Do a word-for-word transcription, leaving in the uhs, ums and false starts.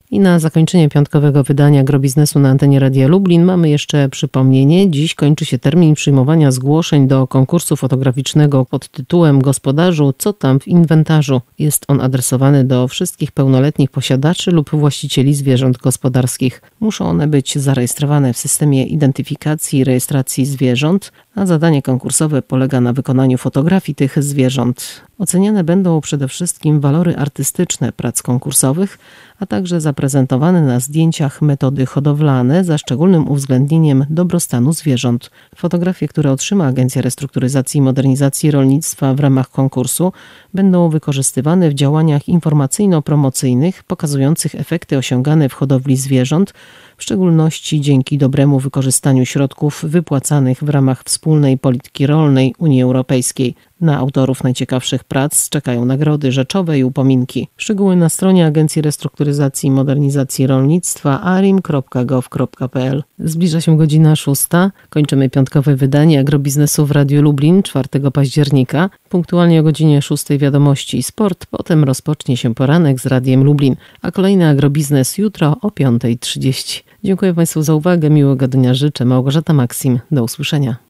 I na zakończenie piątkowego wydania Agrobiznesu na antenie Radia Lublin mamy jeszcze przypomnienie. Dziś kończy się termin przyjmowania zgłoszeń do konkursu fotograficznego pod tytułem Gospodarzu, co tam w inwentarzu? Jest on adresowany do wszystkich pełnoletnich posiadaczy lub właścicieli zwierząt gospodarskich. Muszą one być zarejestrowane w systemie identyfikacji i rejestracji zwierząt, a zadanie konkursowe polega na wykonaniu fotografii tych zwierząt. Oceniane będą przede wszystkim walory artystyczne prac konkursowych, a także zaprezentowane na zdjęciach metody hodowlane za szczególnym uwzględnieniem dobrostanu zwierząt. Fotografie, które otrzyma Agencja Restrukturyzacji i Modernizacji Rolnictwa w ramach konkursu, będą wykorzystywane w działaniach informacyjno-promocyjnych pokazujących efekty osiągane w hodowli zwierząt, w szczególności dzięki dobremu wykorzystaniu środków wypłacanych w ramach wspólnej polityki rolnej Unii Europejskiej. Na autorów najciekawszych prac czekają nagrody rzeczowe i upominki. Szczegóły na stronie Agencji Restrukturyzacji i Modernizacji Rolnictwa arim kropka gov kropka p l. Zbliża się godzina szósta. Kończymy piątkowe wydanie Agrobiznesu w Radiu Lublin czwartego października. Punktualnie o godzinie szóstej wiadomości i sport. Potem rozpocznie się poranek z Radiem Lublin, a kolejny Agrobiznes jutro o piąta trzydzieści. Dziękuję Państwu za uwagę. Miłego dnia życzę. Małgorzata Maksim. Do usłyszenia.